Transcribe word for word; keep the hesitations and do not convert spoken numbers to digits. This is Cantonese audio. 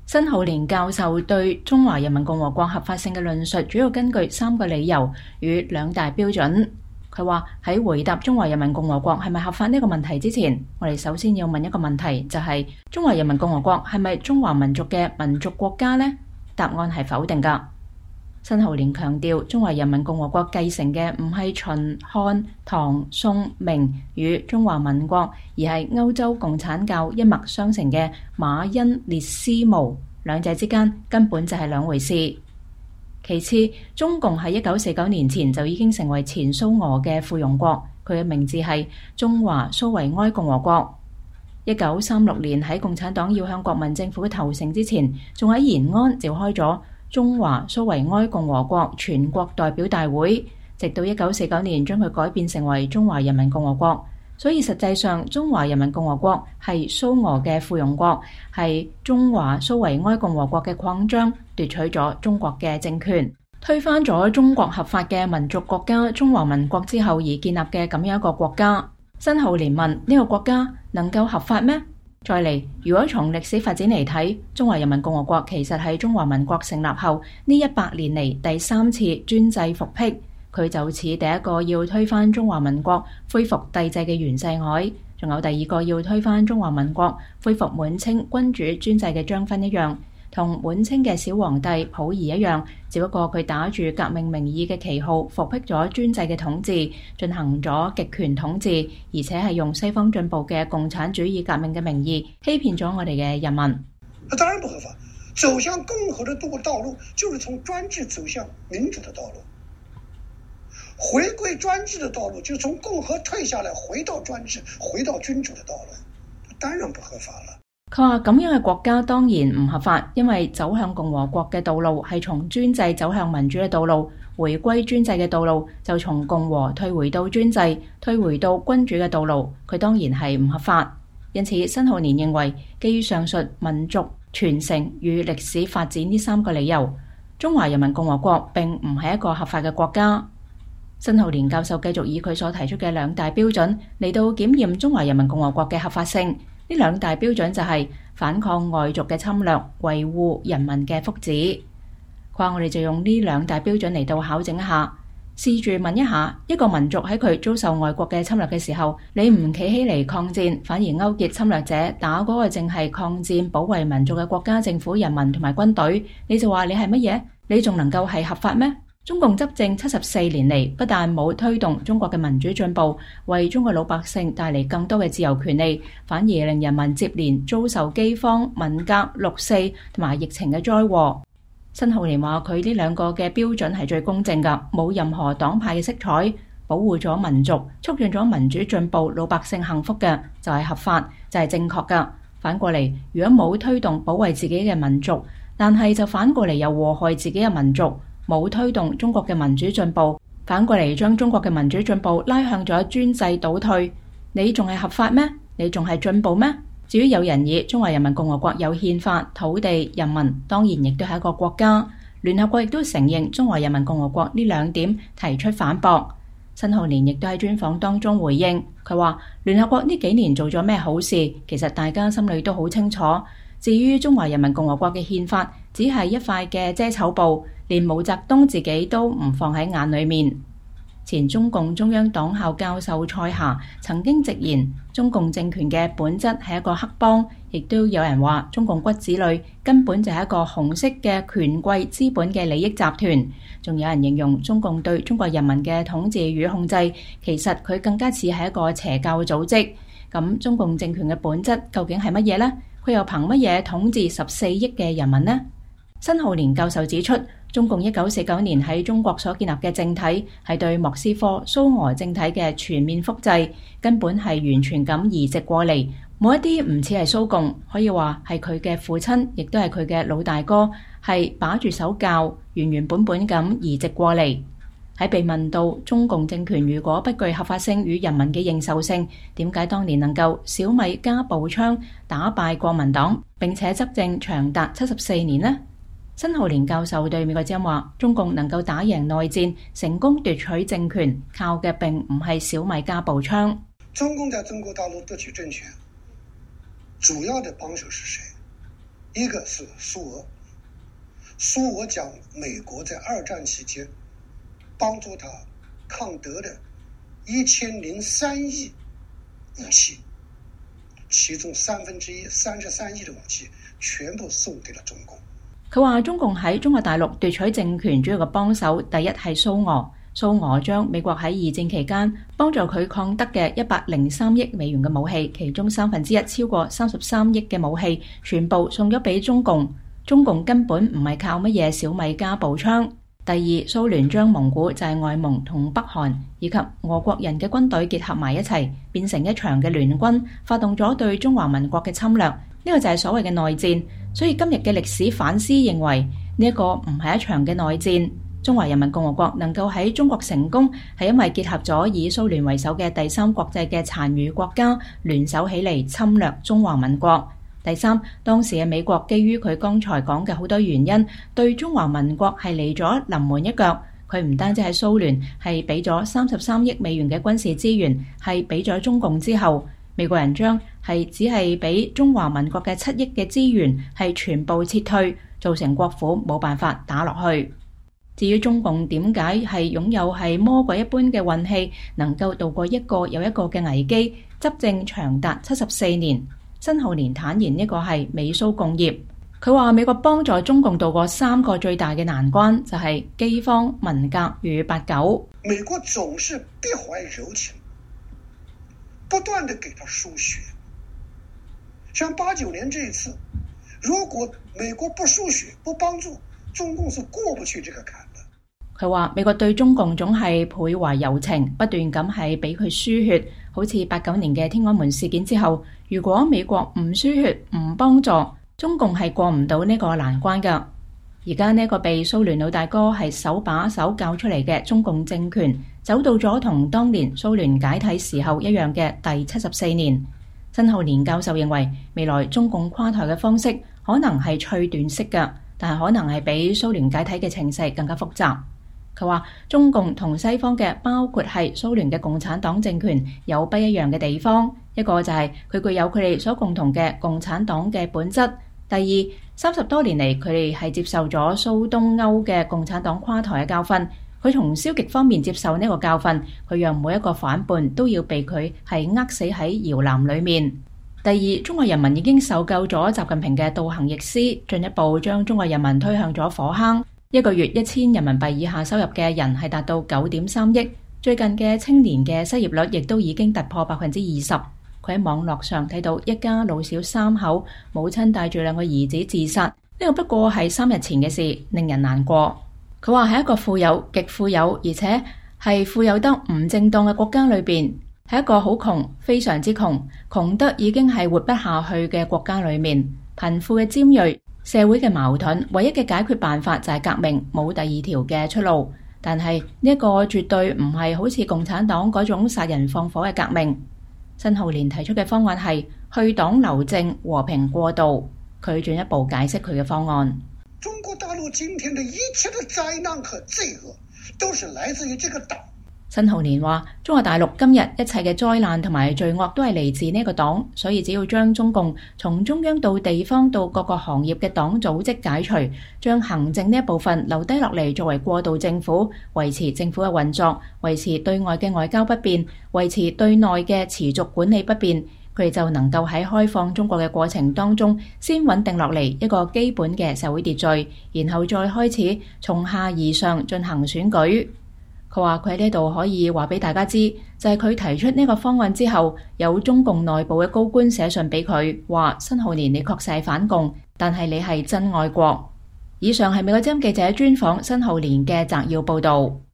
申浩年教授對中華人民共和國合法性嘅論述，主要根據三個理由與兩大標準。佢話喺回答中華人民共和國係咪合法呢個問題之前，我哋首先要問一個問題，就係中華人民共和國係咪中華民族嘅民族國家呢？答案係否定㗎。申浩年強調，中華人民共和國繼承嘅唔係秦、漢、唐、宋、明與中華民國，而係歐洲共產教一脈相承嘅馬恩列斯模，兩者之間根本就係兩回事。其次，中共喺一九四九年前就已經成為前蘇俄嘅附庸國，佢嘅名字係中華蘇維埃共和國。一九三六年喺共產黨要向國民政府投誠之前，仲喺延安召開咗中華蘇維埃共和國全國代表大會，直到一九四九年將佢改變成為中華人民共和國。所以實際上，中華人民共和國係蘇俄嘅附庸國，係中華蘇維埃共和國嘅擴張，奪取咗中國嘅政權，推翻咗中國合法嘅民族國家中華民國之後而建立嘅咁樣一個國家。申浩年問：呢個國家能夠合法咩？再嚟，如果從歷史發展嚟睇，中華人民共和國其實係中華民國成立後呢一百年嚟第三次專制復辟，佢就似第一個要推翻中華民國恢復帝制嘅袁世凱，仲有第二個要推翻中華民國恢復滿清君主專制嘅張勳一樣，同滿清嘅小皇帝溥儀一樣，只不過佢打住革命名義嘅旗號復辟咗專制嘅統治，進行咗極權統治，而且係用西方進步嘅共產主義革命嘅名義欺騙咗我哋嘅人民。 當然不合法，走向共和的道路就是從專制走向民主的道路，回歸專制的道路就是從共和退下來回到專制回到君主的道路，當然不合法了。 佢話咁樣嘅國家當然唔合法，因為走向共和國嘅道路係從專制走向民主嘅道路，回歸專制嘅道路就從共和退回到專制，退回到君主嘅道路，佢當然係唔合法。因此，申浩年認為，基於上述民族傳承與歷史發展呢三個理由，中華人民共和國並唔係一個合法嘅國家。申浩年教授繼續以佢所提出嘅兩大標準嚟到檢驗中華人民共和國嘅合法性。呢兩大標準就係反抗外族嘅侵略，維護人民嘅福祉。佢話我哋就用呢兩大標準嚟到考證一下，試住問一下，一個民族喺佢遭受外國嘅侵略嘅時候，你唔企起嚟抗戰，反而勾結侵略者打嗰個正係抗戰保衛民族嘅國家政府、人民同埋軍隊，你就話你係乜嘢？你仲能夠係合法咩？中共執政七十四年嚟，不但冇推動中國嘅民主進步，為中國老百姓帶嚟更多嘅自由權利，反而令人民接連遭受饑荒、文革、六四同埋疫情嘅災禍。申浩年話佢呢兩個嘅標準係最公正㗎，冇任何黨派嘅色彩，保護咗民族，促進咗民主進步、老百姓幸福嘅就係合法，就係正確㗎。反過嚟，如果冇推動保衛自己嘅民族，但係就反過嚟又禍害自己嘅民族，冇推動中國嘅民主進步，反過嚟將中國嘅民主進步拉向咗專制倒退，你仲係合法咩？你仲係進步咩？至於有人以中華人民共和國有憲法、土地、人民，當然亦都係一個國家。聯合國亦都承認中華人民共和國呢兩點，提出反駁。申浩年亦都喺專訪當中回應，佢話聯合國呢幾年做咗咩好事，其實大家心裏都好清楚。至於中華人民共和國嘅憲法，只係一塊嘅遮醜布，連毛澤東自己都唔放喺眼裏面。前中共中央黨校教授蔡霞曾經直言，中共政權嘅本質係一個黑幫，亦都有人話中共骨子裏根本就係一個紅色嘅權貴資本嘅利益集團。仲有人形容中共對中國人民嘅統治與控制，其實佢更加似係一個邪教組織。咁中共政權嘅本質究竟係乜嘢呢？佢又憑乜嘢統治十四億嘅人民呢？申浩年教授指出，中共一九四九年喺中國所建立嘅政體係對莫斯科蘇俄政體嘅全面複製，根本係完全咁移植過嚟，冇一啲唔似係蘇共，可以話係佢嘅父親，亦都係佢嘅老大哥，係把住手教，原原本本咁移植過嚟。喺被問到中共政權如果不具合法性與人民嘅認受性，點解當年能夠小米加步槍打敗國民黨，並且執政長達七十四年呢？申浩年教授對美國之音話：中共能夠打贏內戰，成功奪取政權，靠嘅並唔係小米加步槍。 中共在中國大陸奪取政權，主要的幫手是誰？ 一個是蘇俄，蘇俄將美國在二戰期間幫助他抗德的一千零三億武器，其中三分之一三十三億的武器全部送給了中共。 佢話中共喺中國大陸奪取政權主要嘅幫手，第一係蘇俄。蘇俄將美國喺二戰期間幫助佢抗德嘅一百零三億美元嘅武器，其中三分之一超過三十三億嘅武器，全部送咗俾中共。中共根本唔係靠乜嘢小米加步槍。第二，蘇聯將蒙古就係外蒙同北韓以及俄國人嘅軍隊結合埋一齊，變成一場嘅聯軍，發動咗對中華民國嘅侵略。呢個就係所謂嘅內戰。所以今日嘅歷史反思認為呢一個唔係一場嘅內戰。中華人民共和國能夠喺中國成功，係因為結合咗以蘇聯為首嘅第三國際嘅殘餘國家聯手起嚟侵略中華民國。第三，當時嘅美國基於佢剛才講嘅好多原因，對中華民國係嚟咗臨門一腳。佢唔單止喺蘇聯係俾咗三十三億美元嘅軍事資源，係俾咗中共之後，美國人將係只係俾中華民國嘅七億嘅資源係全部撤退，造成國府冇辦法打落去。至於中共點解係擁有係魔鬼一般嘅運氣，能夠度過一個又一個嘅危機，執政長達七十四年，申浩年坦言呢個係美蘇共業。佢話美國幫助中共度過三個最大嘅難關，就係饑荒、文革與八九。 美國總是必懷柔情，不斷地給他輸血。像八九年這一次，如果美國不輸血、不幫助，中共是過不去這個坎。 佢話美國對中共總係倍懷柔情，不斷咁係俾佢輸血，好似八九年嘅天安門事件之後，如果美國唔輸血唔幫助，中共係過唔到呢個難關㗎。而家呢個被蘇聯老大哥係手把手教出嚟嘅中共政權，走到咗同當年蘇聯解體時候一樣嘅第七十四年。申浩年教授認為，未來中共垮台嘅方式可能係脆斷式㗎，但係可能係比蘇聯解體嘅情勢更加複雜。佢話中共同西方嘅，包括係蘇聯嘅共產黨政權有不一樣嘅地方，一個就係佢具有佢哋所共同嘅共產黨嘅本質。第二，三十多年嚟佢哋係接受咗蘇東歐嘅共產黨垮台嘅教訓，佢從消極方面接受呢個教訓，佢讓每一個反叛都要被佢係扼死喺搖籃裏面。第二，中國人民已經受夠咗習近平嘅倒行逆施，進一步將中國人民推向咗火坑。一個月一千人民幣以下收入嘅人係達到九點三億，最近嘅青年嘅失業率亦都已經突破百分之二十。佢喺網絡上睇到一家老小三口，母親帶住兩個兒子自殺，呢個不過係三日前嘅事，令人難過。佢話喺一個富有、極富有，而且係富有得唔正當嘅國家裏邊，喺一個好窮、非常之窮、窮得已經係活不下去嘅國家裏面，貧富嘅尖銳，社會嘅矛盾，唯一嘅解決辦法就係革命，冇第二條嘅出路。但係呢一個絕對唔係好似共產黨嗰種殺人放火嘅革命。申浩年提出嘅方案係去黨留政、和平過渡。佢進一步解釋佢嘅方案。 中國大陸今天的一切的災難和罪惡，都是來自於這個黨。 申浩年話：中國大陸今日一切嘅災難同埋罪惡都係嚟自呢個黨，所以只要將中共從中央到地方到各個行業嘅黨組織解除，將行政呢一部分留低落嚟作為過渡政府，維持政府嘅運作，維持對外嘅外交不變，維持對內嘅持續管理不變，佢哋就能夠喺開放中國嘅過程當中，先穩定落嚟一個基本嘅社會秩序，然後再開始從下而上進行選舉。佢話佢喺呢度可以話俾大家知，就係佢提出呢個方案之後，有中共內部嘅高官寫信俾佢，話申浩年你確實係反共，但係你係真愛國。以上係美國之音記者專訪申浩年嘅摘要報導。